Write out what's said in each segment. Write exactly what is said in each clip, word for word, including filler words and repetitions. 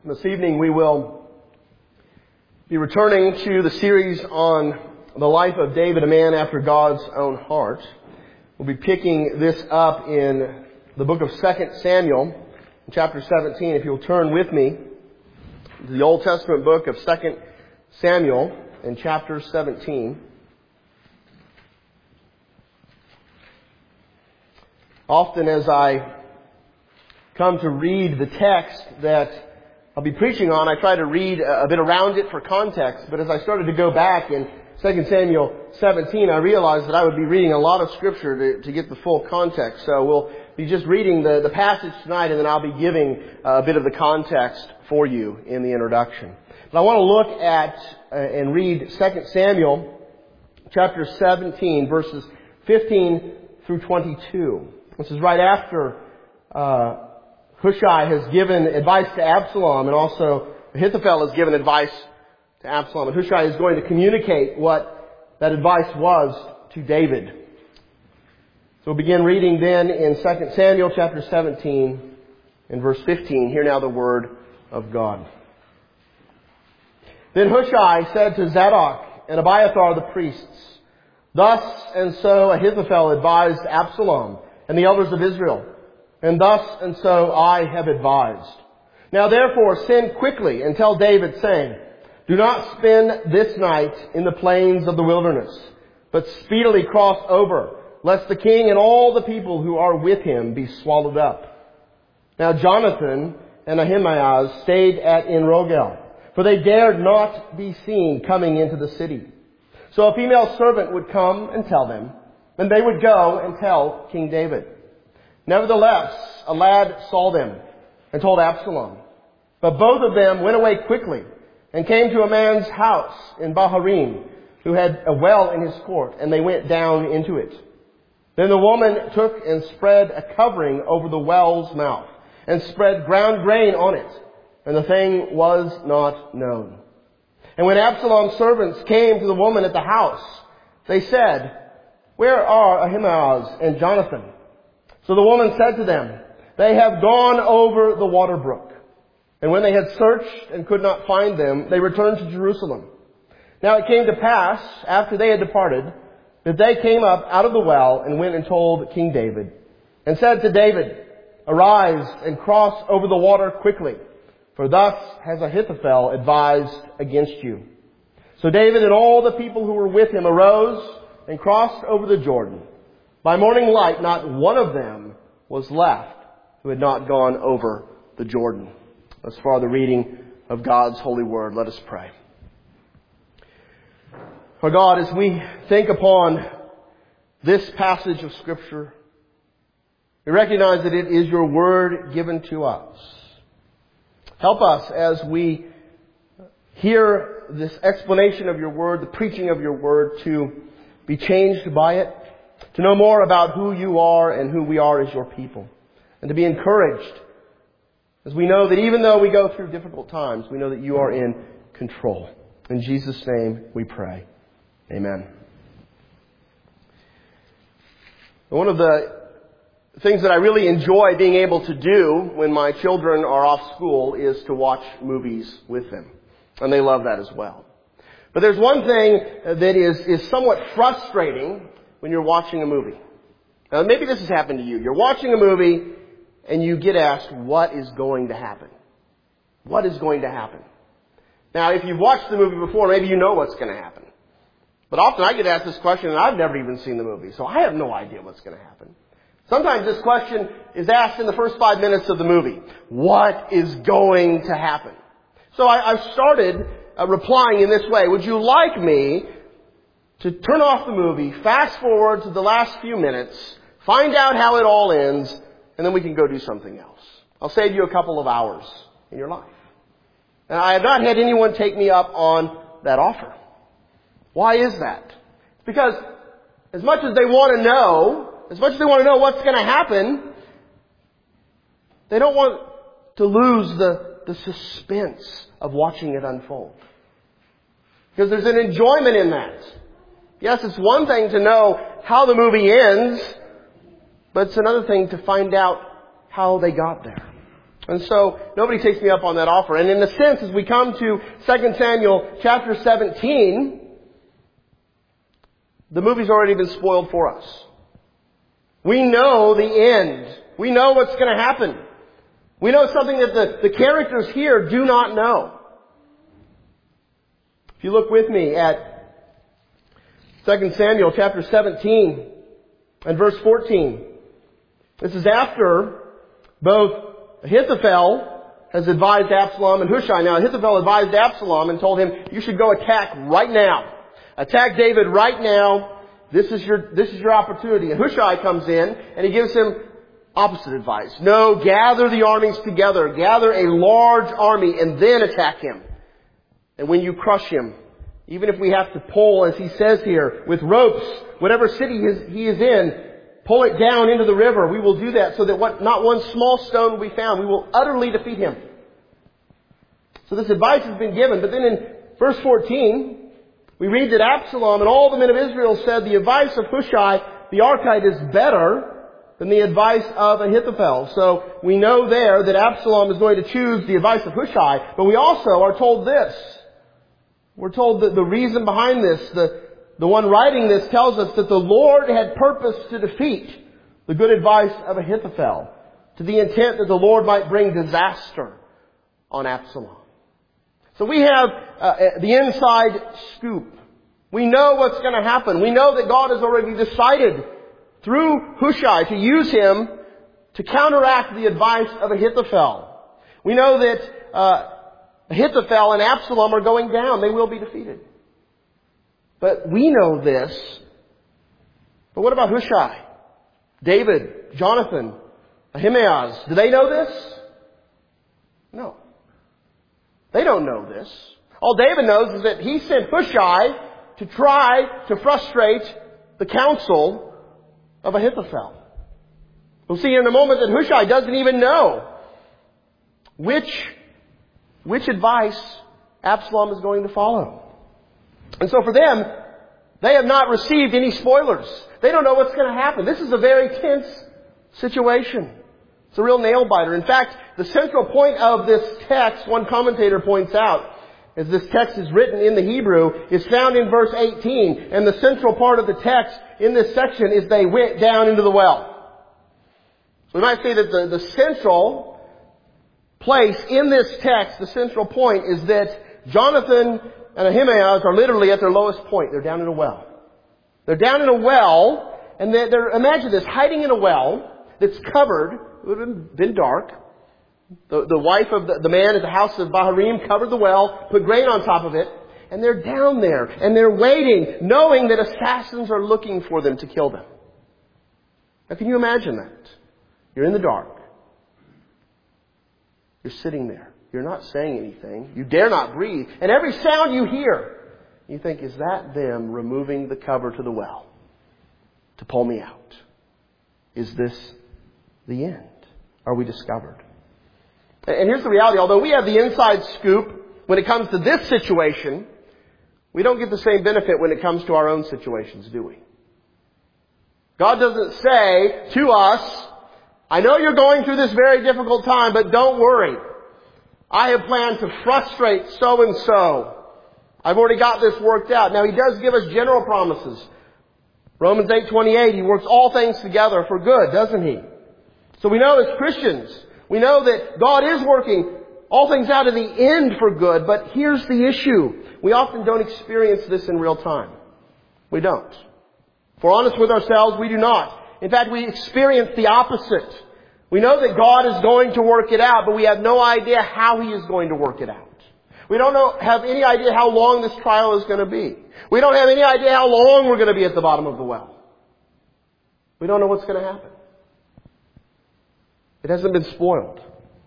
This evening we will be returning to the series on the life of David, a man after God's own heart. We'll be picking this up in the book of Second Samuel, chapter seventeen. If you'll turn with me to the Old Testament book of Second Samuel in chapter seventeen. Often as I come to read the text that I'll be preaching on, I try to read a bit around it for context. But as I started to go back in Second Samuel seventeen, I realized that I would be reading a lot of Scripture to, to get the full context. So we'll be just reading the, the passage tonight, and then I'll be giving a bit of the context for you in the introduction. But I want to look at uh, and read Second Samuel chapter seventeen, verses fifteen through twenty-two. This is right after uh Hushai has given advice to Absalom, and also Ahithophel has given advice to Absalom. And Hushai is going to communicate what that advice was to David. So we'll begin reading then in Second Samuel chapter seventeen and verse fifteen. Hear now the word of God. Then Hushai said to Zadok and Abiathar the priests, "Thus and so Ahithophel advised Absalom and the elders of Israel. And thus and so I have advised. Now therefore send quickly and tell David, saying, Do not spend this night in the plains of the wilderness, but speedily cross over, lest the king and all the people who are with him be swallowed up." Now Jonathan and Ahimaaz stayed at En-Rogel, for they dared not be seen coming into the city. So a female servant would come and tell them, and they would go and tell King David. Nevertheless, a lad saw them and told Absalom. But both of them went away quickly and came to a man's house in Baharim, who had a well in his court, and they went down into it. Then the woman took and spread a covering over the well's mouth and spread ground grain on it, and the thing was not known. And when Absalom's servants came to the woman at the house, they said, "Where are Ahimaaz and Jonathan?" So the woman said to them, "They have gone over the water brook." And when they had searched and could not find them, they returned to Jerusalem. Now it came to pass, after they had departed, that they came up out of the well and went and told King David, and said to David, "Arise and cross over the water quickly, for thus has Ahithophel advised against you." So David and all the people who were with him arose and crossed over the Jordan. By morning light, not one of them was left who had not gone over the Jordan. Thus far the reading of God's holy word. Let us pray. For God, as we think upon this passage of Scripture, we recognize that it is your word given to us. Help us as we hear this explanation of your word, the preaching of your word, to be changed by it, to know more about who you are and who we are as your people, and to be encouraged as we know that even though we go through difficult times, we know that you are in control. In Jesus' name we pray. Amen. One of the things that I really enjoy being able to do when my children are off school is to watch movies with them. And they love that as well. But there's one thing that is, is somewhat frustrating when you're watching a movie. Now, maybe this has happened to you. You're watching a movie and you get asked, what is going to happen? What is going to happen? Now, if you've watched the movie before, maybe you know what's going to happen. But often I get asked this question and I've never even seen the movie, so I have no idea what's going to happen. Sometimes this question is asked in the first five minutes of the movie. What is going to happen? So I, I've started uh, replying in this way. Would you like me to turn off the movie, fast forward to the last few minutes, find out how it all ends, and then we can go do something else? I'll save you a couple of hours in your life. And I have not had anyone take me up on that offer. Why is that? Because as much as they want to know, as much as they want to know what's going to happen, they don't want to lose the, the suspense of watching it unfold. Because there's an enjoyment in that. Yes, it's one thing to know how the movie ends, but it's another thing to find out how they got there. And so nobody takes me up on that offer. And in a sense, as we come to Second Samuel chapter seventeen, the movie's already been spoiled for us. We know the end. We know what's going to happen. We know something that the, the characters here do not know. If you look with me at Second Samuel chapter seventeen and verse fourteen. This is after both Ahithophel has advised Absalom and Hushai. Now, Ahithophel advised Absalom and told him, you should go attack right now. Attack David right now. This is your, this is your opportunity. And Hushai comes in and he gives him opposite advice. No, gather the armies together. Gather a large army and then attack him. And when you crush him, even if we have to pull, as he says here, with ropes, whatever city he is in, pull it down into the river. We will do that so that what, not one small stone will be found. We will utterly defeat him. So this advice has been given. But then in verse fourteen, we read that Absalom and all the men of Israel said the advice of Hushai the Archite is better than the advice of Ahithophel. So we know there that Absalom is going to choose the advice of Hushai. But we also are told this. We're told that the reason behind this, the The one writing this tells us that the Lord had purposed to defeat the good advice of Ahithophel to the intent that the Lord might bring disaster on Absalom. So we have uh, the inside scoop. We know what's going to happen. We know that God has already decided through Hushai to use him to counteract the advice of Ahithophel. We know that uh, Ahithophel and Absalom are going down. They will be defeated. But we know this. But what about Hushai? David, Jonathan, Ahimaaz, do they know this? No. They don't know this. All David knows is that he sent Hushai to try to frustrate the counsel of Ahithophel. We'll see in a moment that Hushai doesn't even know which, which advice Absalom is going to follow. And so for them, they have not received any spoilers. They don't know what's going to happen. This is a very tense situation. It's a real nail-biter. In fact, the central point of this text, one commentator points out, as this text is written in the Hebrew, is found in verse eighteen. And the central part of the text in this section is they went down into the well. So we might say that the, the central place in this text, the central point, is that Jonathan and Ahimaaz are literally at their lowest point. They're down in a well. They're down in a well, and they're, they're imagine this, hiding in a well that's covered. It would have been dark. The, the wife of the, the man at the house of Baharim covered the well, put grain on top of it, and they're down there, and they're waiting, knowing that assassins are looking for them to kill them. Now, can you imagine that? You're in the dark. You're sitting there. You're not saying anything. You dare not breathe. And every sound you hear, you think, is that them removing the cover to the well to pull me out? Is this the end? Are we discovered? And here's the reality. Although we have the inside scoop when it comes to this situation, we don't get the same benefit when it comes to our own situations, do we? God doesn't say to us, I know you're going through this very difficult time, but don't worry. I have planned to frustrate so-and-so. I've already got this worked out. Now, He does give us general promises. Romans eight twenty-eight, He works all things together for good, doesn't He? So we know as Christians, we know that God is working all things out in the end for good, but here's the issue. We often don't experience this in real time. We don't. If we're honest with ourselves, we do not. In fact, we experience the opposite. We know that God is going to work it out, but we have no idea how He is going to work it out. We don't know, have any idea how long this trial is going to be. We don't have any idea how long we're going to be at the bottom of the well. We don't know what's going to happen. It hasn't been spoiled.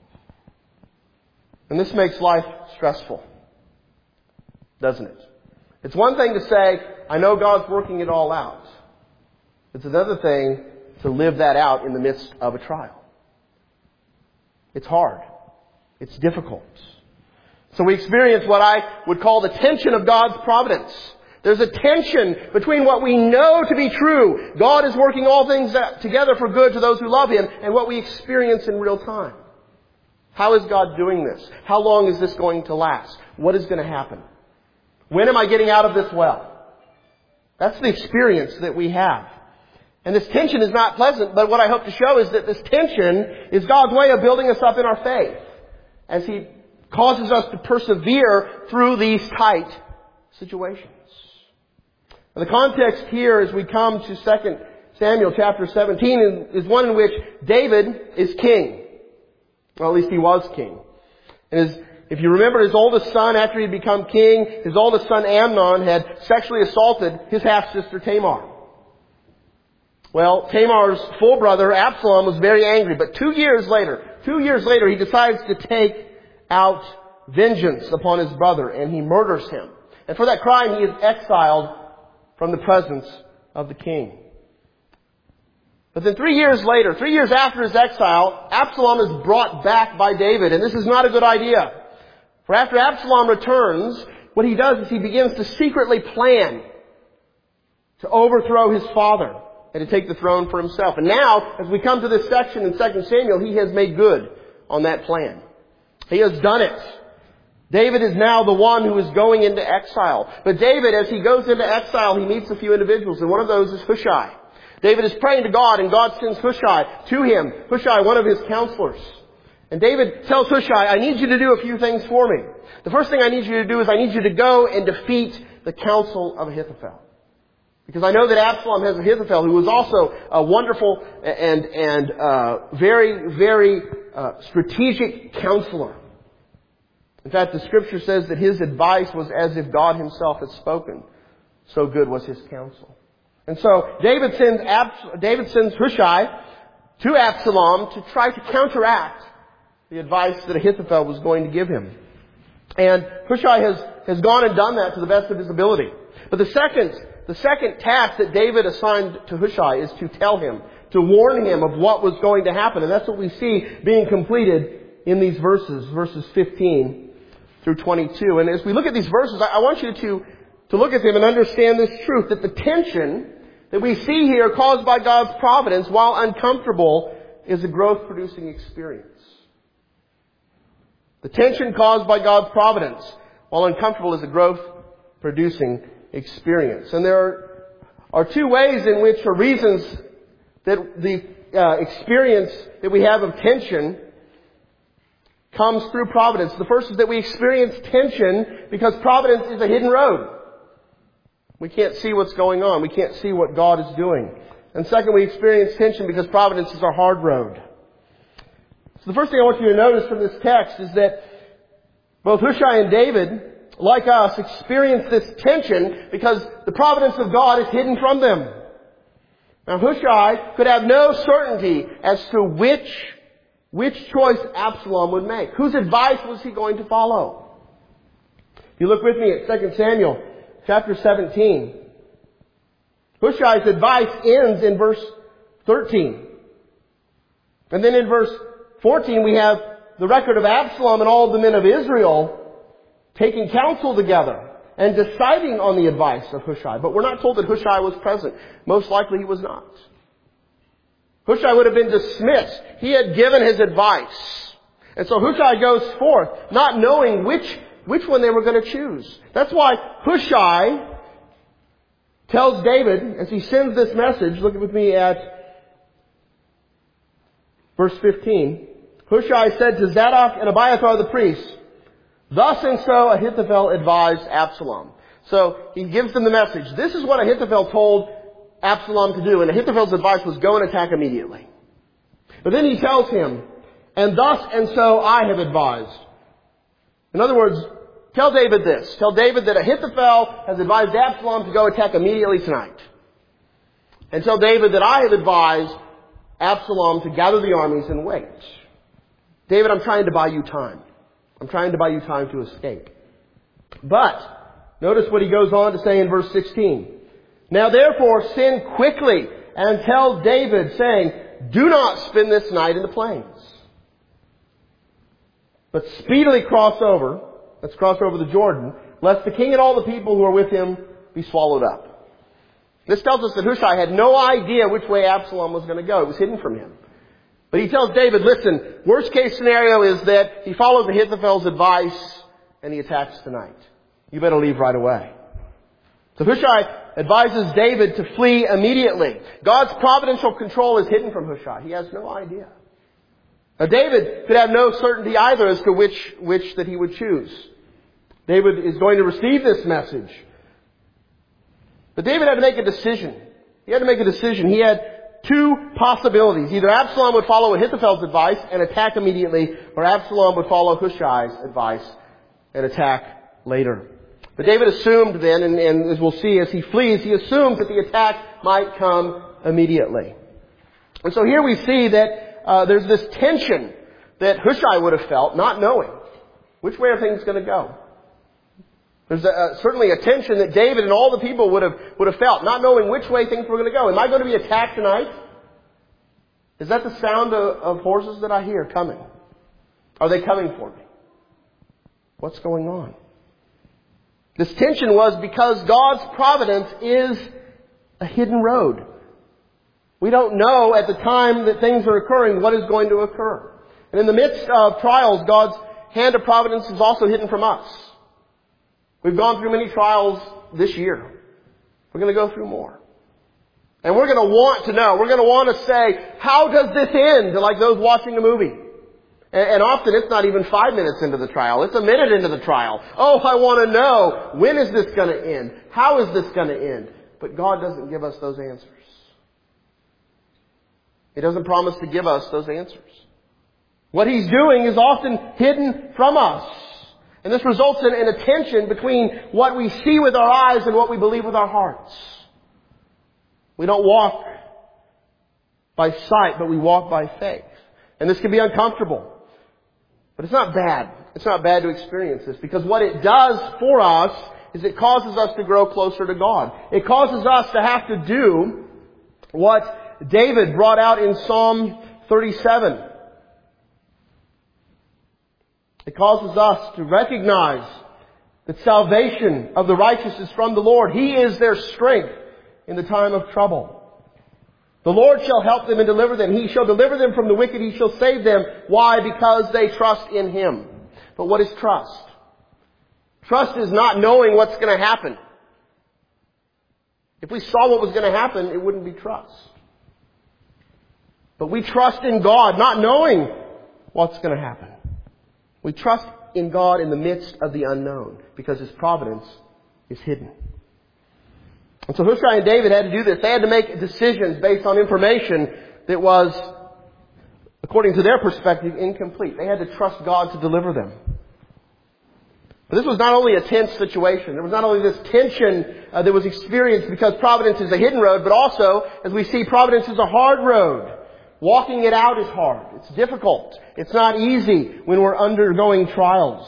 And this makes life stressful, doesn't it? It's one thing to say, I know God's working it all out. It's another thing to live that out in the midst of a trial. It's hard. It's difficult. So we experience what I would call the tension of God's providence. There's a tension between what we know to be true, God is working all things together for good to those who love Him, and what we experience in real time. How is God doing this? How long is this going to last? What is going to happen? When am I getting out of this well? That's the experience that we have. And this tension is not pleasant, but what I hope to show is that this tension is God's way of building us up in our faith as He causes us to persevere through these tight situations. And the context here as we come to Second Samuel chapter seventeen is one in which David is king. Well, at least he was king. And his, if you remember, his oldest son, after he had become king, his oldest son Amnon had sexually assaulted his half-sister Tamar. Well, Tamar's full brother Absalom was very angry, but two years later, two years later, he decides to take out vengeance upon his brother, and he murders him. And for that crime, he is exiled from the presence of the king. But then three years later, three years after his exile, Absalom is brought back by David, and this is not a good idea. For after Absalom returns, what he does is he begins to secretly plan to overthrow his father and to take the throne for himself. And now, as we come to this section in Second Samuel, he has made good on that plan. He has done it. David is now the one who is going into exile. But David, as he goes into exile, he meets a few individuals, and one of those is Hushai. David is praying to God, and God sends Hushai to him. Hushai, one of his counselors. And David tells Hushai, I need you to do a few things for me. The first thing I need you to do is I need you to go and defeat the counsel of Ahithophel. Because I know that Absalom has Ahithophel, who was also a wonderful and, and uh, very, very uh, strategic counselor. In fact, the Scripture says that his advice was as if God Himself had spoken. So good was his counsel. And so David sends Abs- David sends Hushai to Absalom to try to counteract the advice that Ahithophel was going to give him. And Hushai has, has gone and done that to the best of his ability. But the second, the second task that David assigned to Hushai is to tell him, to warn him of what was going to happen. And that's what we see being completed in these verses, verses fifteen through twenty-two. And as we look at these verses, I, I want you to, to look at them and understand this truth, that the tension that we see here caused by God's providence, while uncomfortable, is a growth-producing experience. The tension caused by God's providence, while uncomfortable, is a growth-producing experience. And there are, are two ways in which, or reasons, that the uh, experience that we have of tension comes through providence. The first is that we experience tension because providence is a hidden road. We can't see what's going on. We can't see what God is doing. And second, we experience tension because providence is our hard road. So the first thing I want you to notice from this text is that both Hushai and David, like us, experience this tension because the providence of God is hidden from them. Now Hushai could have no certainty as to which, which choice Absalom would make. Whose advice was he going to follow? If you look with me at Second Samuel chapter seventeen, Hushai's advice ends in verse thirteen. And then in verse fourteen we have the record of Absalom and all of the men of Israel taking counsel together and deciding on the advice of Hushai. But we're not told that Hushai was present. Most likely he was not. Hushai would have been dismissed. He had given his advice. And so Hushai goes forth, not knowing which, which one they were going to choose. That's why Hushai tells David, as he sends this message, look with me at verse fifteen. Hushai said to Zadok and Abiathar the priests, thus and so Ahithophel advised Absalom. So he gives them the message. This is what Ahithophel told Absalom to do. And Ahithophel's advice was go and attack immediately. But then he tells him, and thus and so I have advised. In other words, tell David this. Tell David that Ahithophel has advised Absalom to go attack immediately tonight. And tell David that I have advised Absalom to gather the armies and wait. David, I'm trying to buy you time. I'm trying to buy you time to escape. But, notice what he goes on to say in verse sixteen. Now therefore send quickly and tell David, saying, do not spend this night in the plains, but speedily cross over, let's cross over the Jordan, lest the king and all the people who are with him be swallowed up. This tells us that Hushai had no idea which way Absalom was going to go. It was hidden from him. But he tells David, listen, worst case scenario is that he follows Ahithophel's advice and he attacks tonight. You better leave right away. So Hushai advises David to flee immediately. God's providential control is hidden from Hushai. He has no idea. Now David could have no certainty either as to which, which that he would choose. David is going to receive this message. But David had to make a decision. He had to make a decision. He had two possibilities. Either Absalom would follow Ahithophel's advice and attack immediately, or Absalom would follow Hushai's advice and attack later. But David assumed then, and, and as we'll see as he flees, he assumes that the attack might come immediately. And so here we see that uh, there's this tension that Hushai would have felt, not knowing which way are things going to go. There's a, uh, certainly a tension that David and all the people would have would have felt, not knowing which way things were going to go. Am I going to be attacked tonight? Is that the sound of, of horses that I hear coming? Are they coming for me? What's going on? This tension was because God's providence is a hidden road. We don't know at the time that things are occurring what is going to occur. And in the midst of trials, God's hand of providence is also hidden from us. We've gone through many trials this year. We're going to go through more. And we're going to want to know. We're going to want to say, how does this end? Like those watching a movie. And often it's not even five minutes into the trial. It's a minute into the trial. Oh, I want to know. When is this going to end? How is this going to end? But God doesn't give us those answers. He doesn't promise to give us those answers. What He's doing is often hidden from us. And this results in, in a tension between what we see with our eyes and what we believe with our hearts. We don't walk by sight, but we walk by faith. And this can be uncomfortable. But it's not bad. It's not bad to experience this, because what it does for us is it causes us to grow closer to God. It causes us to have to do what David brought out in Psalm thirty-seven. It causes us to recognize that salvation of the righteous is from the Lord. He is their strength in the time of trouble. The Lord shall help them and deliver them. He shall deliver them from the wicked. He shall save them. Why? Because they trust in Him. But what is trust? Trust is not knowing what's going to happen. If we saw what was going to happen, it wouldn't be trust. But we trust in God, not knowing what's going to happen. We trust in God in the midst of the unknown, because His providence is hidden. And so Hushai and David had to do this. They had to make decisions based on information that was, according to their perspective, incomplete. They had to trust God to deliver them. But this was not only a tense situation. There was not only this tension uh, that was experienced because providence is a hidden road, but also, as we see, providence is a hard road. Walking it out is hard. It's difficult. It's not easy when we're undergoing trials.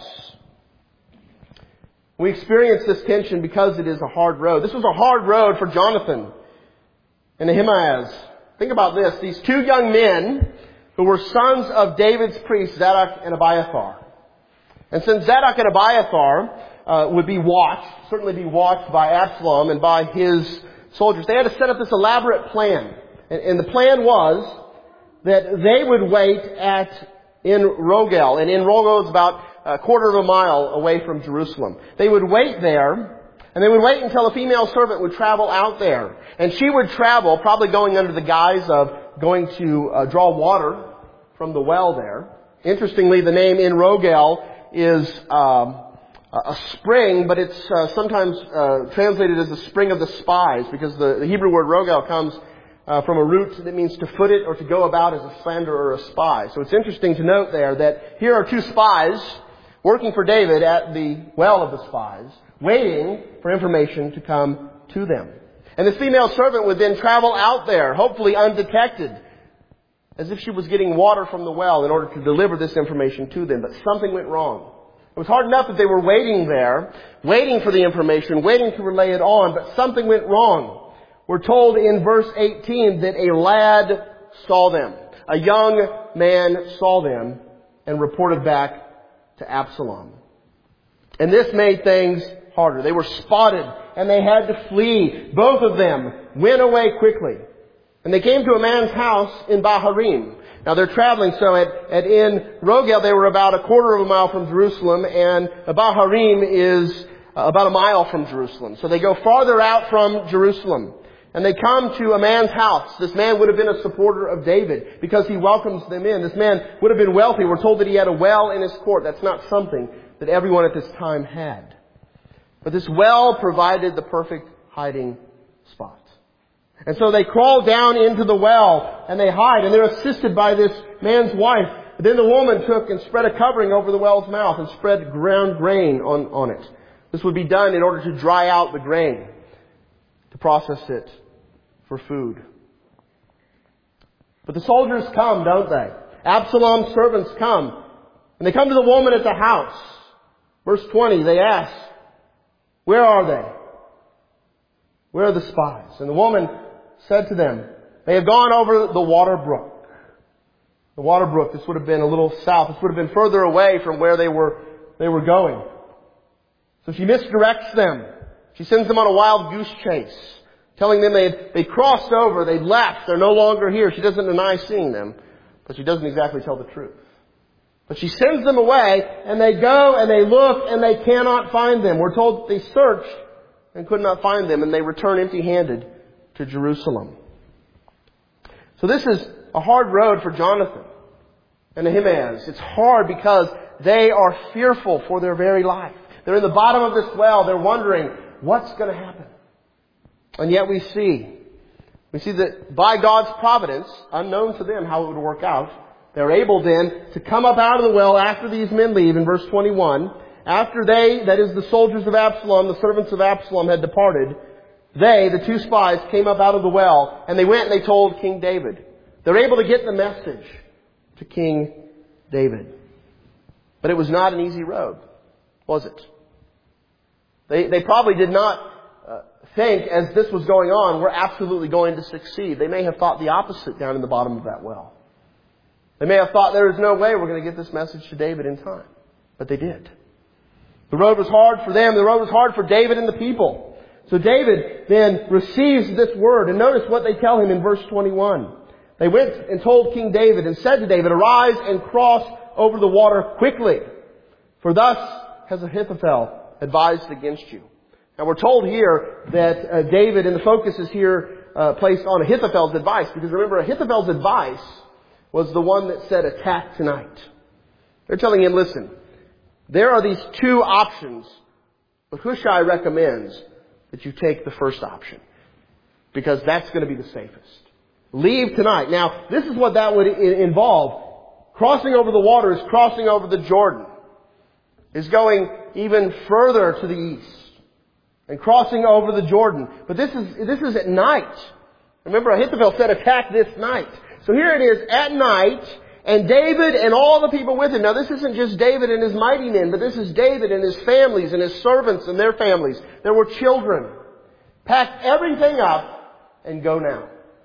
We experience this tension because it is a hard road. This was a hard road for Jonathan and Ahimaaz. Think about this. These two young men who were sons of David's priests, Zadok and Abiathar. And since Zadok and Abiathar uh, would be watched, certainly be watched by Absalom and by his soldiers, they had to set up this elaborate plan. And, and the plan was that they would wait at in Rogel. And in Rogel is about a quarter of a mile away from Jerusalem. They would wait there, and they would wait until a female servant would travel out there. And she would travel, probably going under the guise of going to uh, draw water from the well there. Interestingly, the name in Rogel is um, a spring, but it's uh, sometimes uh, translated as a spring of the spies, because the, the Hebrew word Rogel comes Uh, from a root that means to foot it or to go about as a slanderer or a spy. So it's interesting to note there that here are two spies working for David at the well of the spies, waiting for information to come to them. And this female servant would then travel out there, hopefully undetected, as if she was getting water from the well in order to deliver this information to them. But something went wrong. It was hard enough that they were waiting there, waiting for the information, waiting to relay it on, but something went wrong. We're told in verse eighteen that a lad saw them. A young man saw them and reported back to Absalom. And this made things harder. They were spotted and they had to flee. Both of them went away quickly. And they came to a man's house in Baharim. Now they're traveling, so at, at in Rogel they were about a quarter of a mile from Jerusalem, and Baharim is about a mile from Jerusalem. So they go farther out from Jerusalem. And they come to a man's house. This man would have been a supporter of David because he welcomes them in. This man would have been wealthy. We're told that he had a well in his court. That's not something that everyone at this time had. But this well provided the perfect hiding spot. And so they crawl down into the well and they hide, and they're assisted by this man's wife. Then the woman took and spread a covering over the well's mouth and spread ground grain on, on it. This would be done in order to dry out the grain, to process it for food. But the soldiers come, don't they? Absalom's servants come. And they come to the woman at the house. Verse twenty, they ask, "Where are they? Where are the spies?" And the woman said to them, "They have gone over the water brook." The water brook, this would have been a little south. This would have been further away from where they were, they were going. So she misdirects them. She sends them on a wild goose chase, telling them they they crossed over, they left, they're no longer here. She doesn't deny seeing them, but she doesn't exactly tell the truth. But she sends them away, and they go and they look and they cannot find them. We're told they searched and could not find them, and they return empty-handed to Jerusalem. So this is a hard road for Jonathan and Ahimaaz. It's hard because they are fearful for their very life. They're in the bottom of this well. They're wondering, what's going to happen? And yet we see, we see that by God's providence, unknown to them how it would work out, they're able then to come up out of the well after these men leave in verse twenty-one. After they, that is the soldiers of Absalom, the servants of Absalom had departed, they, the two spies, came up out of the well, and they went and they told King David. They're able to get the message to King David. But it was not an easy road, was it? They, they probably did not uh, think, as this was going on, we're absolutely going to succeed. They may have thought the opposite down in the bottom of that well. They may have thought there is no way we're going to get this message to David in time. But they did. The road was hard for them. The road was hard for David and the people. So David then receives this word. And notice what they tell him in verse twenty-one. They went and told King David and said to David, "Arise and cross over the water quickly. For thus has Ahithophel advised against you." Now we're told here that uh, David, and the focus is here uh, placed on Ahithophel's advice. Because remember, Ahithophel's advice was the one that said, "Attack tonight." They're telling him, listen, there are these two options, but Hushai recommends that you take the first option, because that's going to be the safest. Leave tonight. Now, this is what that would involve. Crossing over the water is crossing over the Jordan. Is going even further to the east. And crossing over the Jordan. But this is, this is at night. Remember, Ahithophel said attack this night. So here it is at night, and David and all the people with him. Now this isn't just David and his mighty men, but this is David and his families and his servants and their families. There were children. Pack everything up and go now.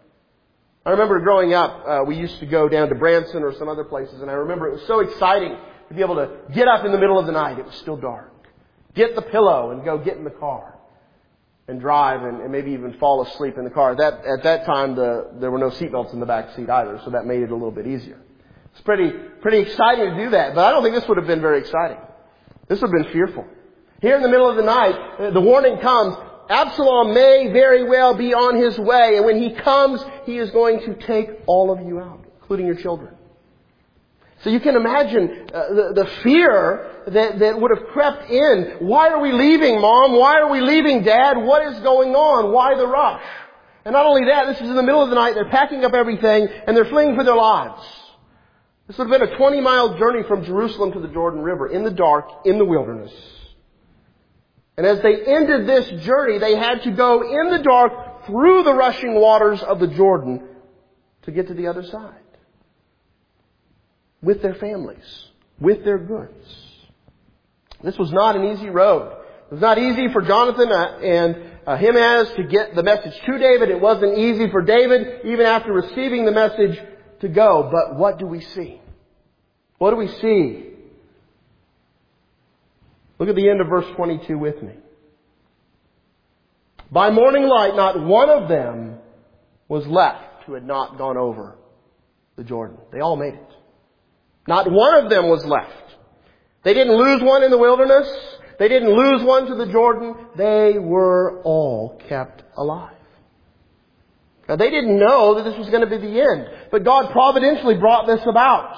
I remember growing up, uh, we used to go down to Branson or some other places, and I remember it was so exciting to be able to get up in the middle of the night. It was still dark. Get the pillow and go get in the car and drive and, and maybe even fall asleep in the car. That, at that time, the, there were no seatbelts in the back seat either, so that made it a little bit easier. It's pretty, pretty exciting to do that, but I don't think this would have been very exciting. This would have been fearful. Here in the middle of the night, the warning comes, Absalom may very well be on his way, and when he comes, he is going to take all of you out, including your children. So you can imagine uh, the, the fear that, that would have crept in. Why are we leaving, Mom? Why are we leaving, Dad? What is going on? Why the rush? And not only that, this is in the middle of the night. They're packing up everything, and they're fleeing for their lives. This would have been a twenty-mile journey from Jerusalem to the Jordan River, in the dark, in the wilderness. And as they ended this journey, they had to go in the dark through the rushing waters of the Jordan to get to the other side. With their families. With their goods. This was not an easy road. It was not easy for Jonathan and Ahimaaz to get the message to David. It wasn't easy for David, even after receiving the message, to go. But what do we see? What do we see? Look at the end of verse twenty-two with me. By morning light, not one of them was left who had not gone over the Jordan. They all made it. Not one of them was left. They didn't lose one in the wilderness. They didn't lose one to the Jordan. They were all kept alive. Now, they didn't know that this was going to be the end, but God providentially brought this about.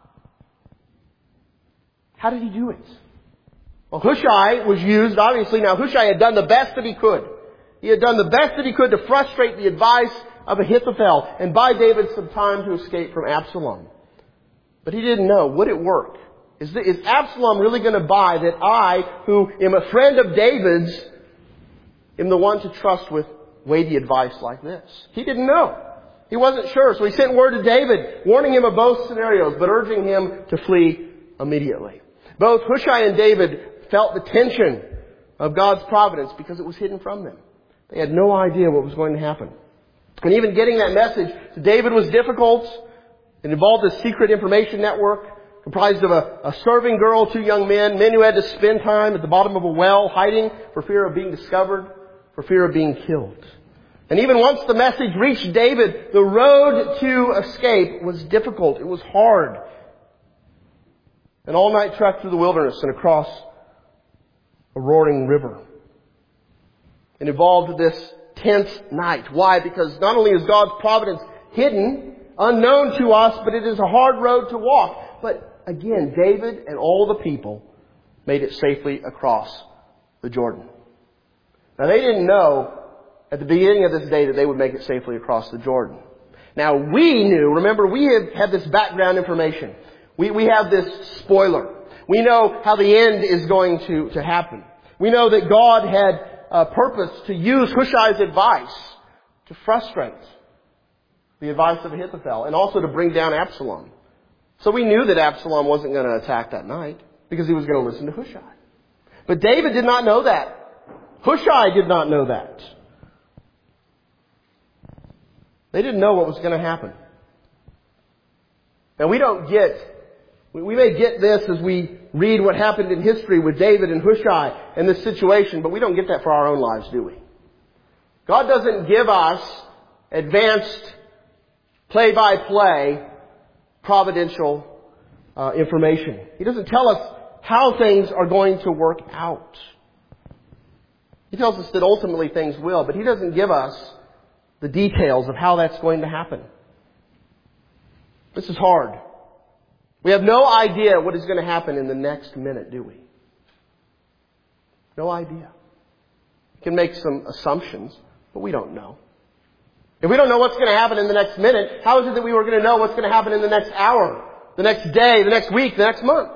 How did He do it? Well, Hushai was used, obviously. Now, Hushai had done the best that he could. He had done the best that he could to frustrate the advice of Ahithophel and buy David some time to escape from Absalom. But he didn't know, would it work? Is, the, is Absalom really going to buy that I, who am a friend of David's, am the one to trust with weighty advice like this? He didn't know. He wasn't sure. So he sent word to David, warning him of both scenarios, but urging him to flee immediately. Both Hushai and David felt the tension of God's providence because it was hidden from them. They had no idea what was going to happen. And even getting that message to David was difficult. It involved a secret information network comprised of a, a serving girl, two young men, men who had to spend time at the bottom of a well hiding for fear of being discovered, for fear of being killed. And even once the message reached David, the road to escape was difficult. It was hard. An all-night trek through the wilderness and across a roaring river. It involved this tense night. Why? Because not only is God's providence hidden, unknown to us, but it is a hard road to walk. But again, David and all the people made it safely across the Jordan. Now, they didn't know at the beginning of this day that they would make it safely across the Jordan. Now, we knew, remember, we have had this background information. We, we have this spoiler. We know how the end is going to, to happen. We know that God had a purpose to use Hushai's advice to frustrate the advice of Ahithophel and also to bring down Absalom. So we knew that Absalom wasn't going to attack that night because he was going to listen to Hushai. But David did not know that. Hushai did not know that. They didn't know what was going to happen. Now, we don't get, we may get this as we read what happened in history with David and Hushai and this situation, but we don't get that for our own lives, do we? God doesn't give us advanced, play-by-play, providential uh, information. He doesn't tell us how things are going to work out. He tells us that ultimately things will, but He doesn't give us the details of how that's going to happen. This is hard. We have no idea what is going to happen in the next minute, do we? No idea. We can make some assumptions, but we don't know. If we don't know what's going to happen in the next minute, how is it that we were going to know what's going to happen in the next hour, the next day, the next week, the next month?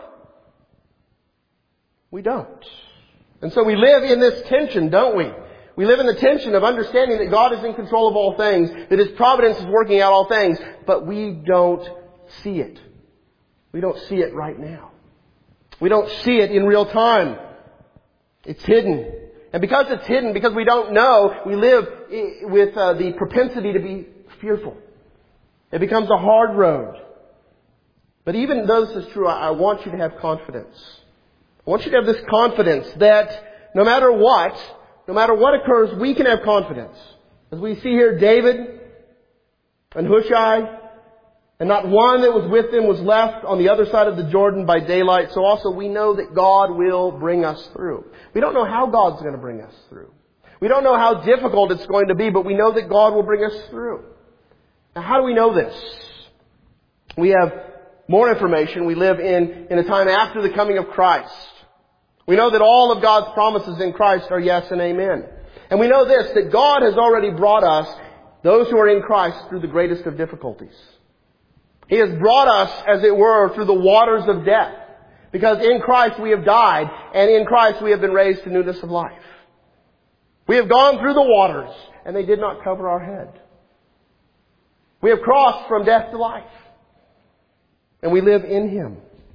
We don't. And so we live in this tension, don't we? We live in the tension of understanding that God is in control of all things, that His providence is working out all things, but we don't see it. We don't see it right now. We don't see it in real time. It's hidden. And because it's hidden, because we don't know, we live with uh, the propensity to be fearful. It becomes a hard road. But even though this is true, I, I want you to have confidence. I want you to have this confidence that no matter what, no matter what occurs, we can have confidence. As we see here, David and Hushai, and not one that was with them was left on the other side of the Jordan by daylight. So also we know that God will bring us through. We don't know how God's going to bring us through. We don't know how difficult it's going to be, but we know that God will bring us through. Now, how do we know this? We have more information. We live in, in a time after the coming of Christ. We know that all of God's promises in Christ are yes and amen. And we know this, that God has already brought us, those who are in Christ, through the greatest of difficulties. He has brought us, as it were, through the waters of death. Because in Christ we have died, and in Christ we have been raised to newness of life. We have gone through the waters, and they did not cover our head. We have crossed from death to life. And we live in Him.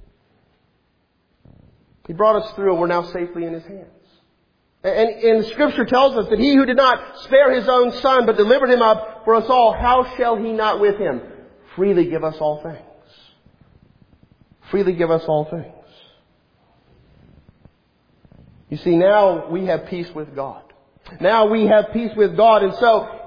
He brought us through, and we're now safely in His hands. And, and Scripture tells us that He who did not spare His own Son, but delivered Him up for us all, how shall He not with Him freely give us all things? Freely give us all things. You see, now we have peace with God. Now we have peace with God. And so,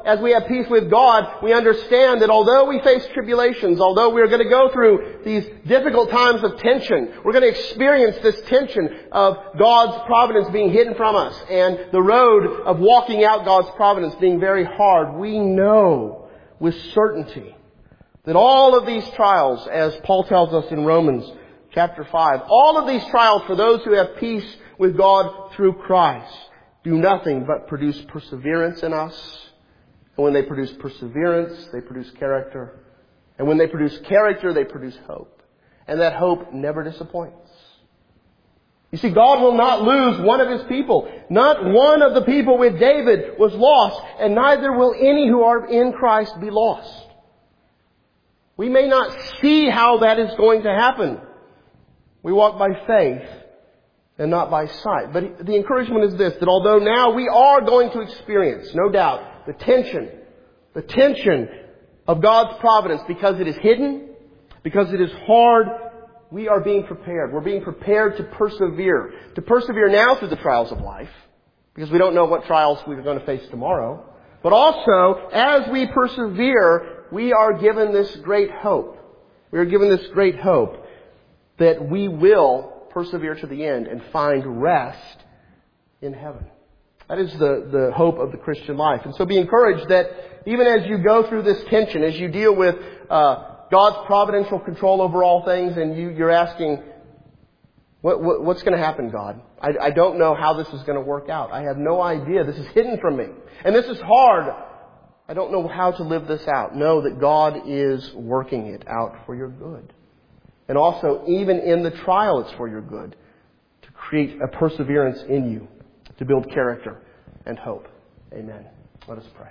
as we have peace with God, we understand that although we face tribulations, although we're going to go through these difficult times of tension, we're going to experience this tension of God's providence being hidden from us and the road of walking out God's providence being very hard. We know with certainty that all of these trials, as Paul tells us in Romans chapter five, all of these trials for those who have peace with God through Christ do nothing but produce perseverance in us. And when they produce perseverance, they produce character. And when they produce character, they produce hope. And that hope never disappoints. You see, God will not lose one of His people. Not one of the people with David was lost, and neither will any who are in Christ be lost. We may not see how that is going to happen. We walk by faith and not by sight. But the encouragement is this, that although now we are going to experience, no doubt, the tension, the tension of God's providence because it is hidden, because it is hard, we are being prepared. We're being prepared to persevere. To persevere now through the trials of life, because we don't know what trials we're going to face tomorrow. But also, as we persevere, we are given this great hope. We are given this great hope that we will persevere to the end and find rest in heaven. That is the, the hope of the Christian life. And so be encouraged that even as you go through this tension, as you deal with uh, God's providential control over all things, and you, you're asking, what, what, what's going to happen, God? I, I don't know how this is going to work out. I have no idea. This is hidden from me. And this is hard. I don't know how to live this out. Know that God is working it out for your good. And also, even in the trial, it's for your good. To create a perseverance in you. To build character and hope. Amen. Let us pray.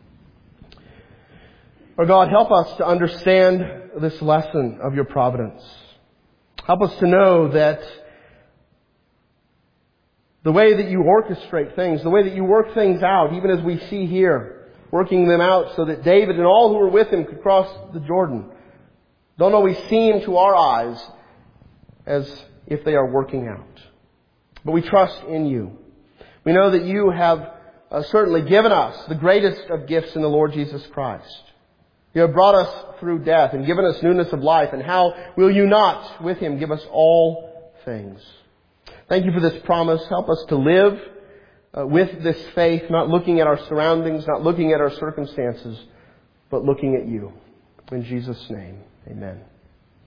Our God, help us to understand this lesson of your providence. Help us to know that the way that you orchestrate things, the way that you work things out, even as we see here, working them out so that David and all who were with him could cross the Jordan, don't always seem to our eyes as if they are working out. But we trust in you. We know that you have uh, certainly given us the greatest of gifts in the Lord Jesus Christ. You have brought us through death and given us newness of life. And how will you not with Him give us all things? Thank you for this promise. Help us to live uh, with this faith, not looking at our surroundings, not looking at our circumstances, but looking at you. In Jesus' name, amen.